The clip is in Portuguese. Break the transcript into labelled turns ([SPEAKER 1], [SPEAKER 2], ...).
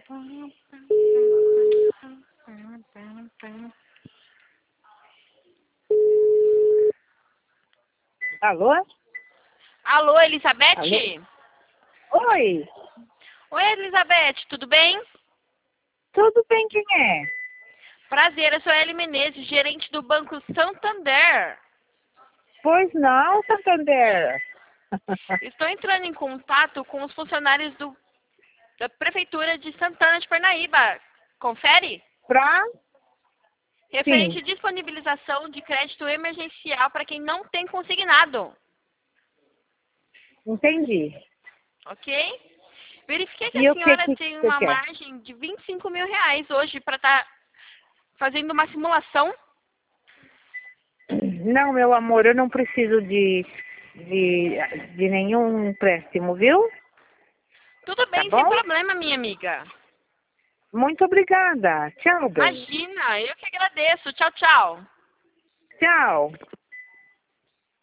[SPEAKER 1] Alô?
[SPEAKER 2] Alô, Elizabeth?
[SPEAKER 1] Alô? Oi,
[SPEAKER 2] Oi, Elizabeth, tudo bem?
[SPEAKER 1] tudo bem, quem é?
[SPEAKER 2] Prazer, eu sou a Eli Menezes, gerente do Banco Santander.
[SPEAKER 1] Pois não, Santander.
[SPEAKER 2] Estou entrando em contato com os funcionários da Prefeitura de Santana de Parnaíba. Confere?
[SPEAKER 1] Pra?
[SPEAKER 2] Referente
[SPEAKER 1] Sim,
[SPEAKER 2] à disponibilização de crédito emergencial para quem não tem consignado.
[SPEAKER 1] entendi.
[SPEAKER 2] Ok? Verifiquei que
[SPEAKER 1] E
[SPEAKER 2] a
[SPEAKER 1] o que
[SPEAKER 2] senhora
[SPEAKER 1] que
[SPEAKER 2] tem
[SPEAKER 1] você
[SPEAKER 2] uma
[SPEAKER 1] quer?
[SPEAKER 2] margem de R$ 25.000 hoje para estar fazendo uma simulação.
[SPEAKER 1] Não, meu amor, eu não preciso de nenhum empréstimo, viu?
[SPEAKER 2] Tudo
[SPEAKER 1] Tá
[SPEAKER 2] bem, sem
[SPEAKER 1] bom?
[SPEAKER 2] problema, minha amiga.
[SPEAKER 1] Muito obrigada. Tchau, bem.
[SPEAKER 2] Imagina, eu que agradeço. Tchau, tchau.
[SPEAKER 1] Tchau.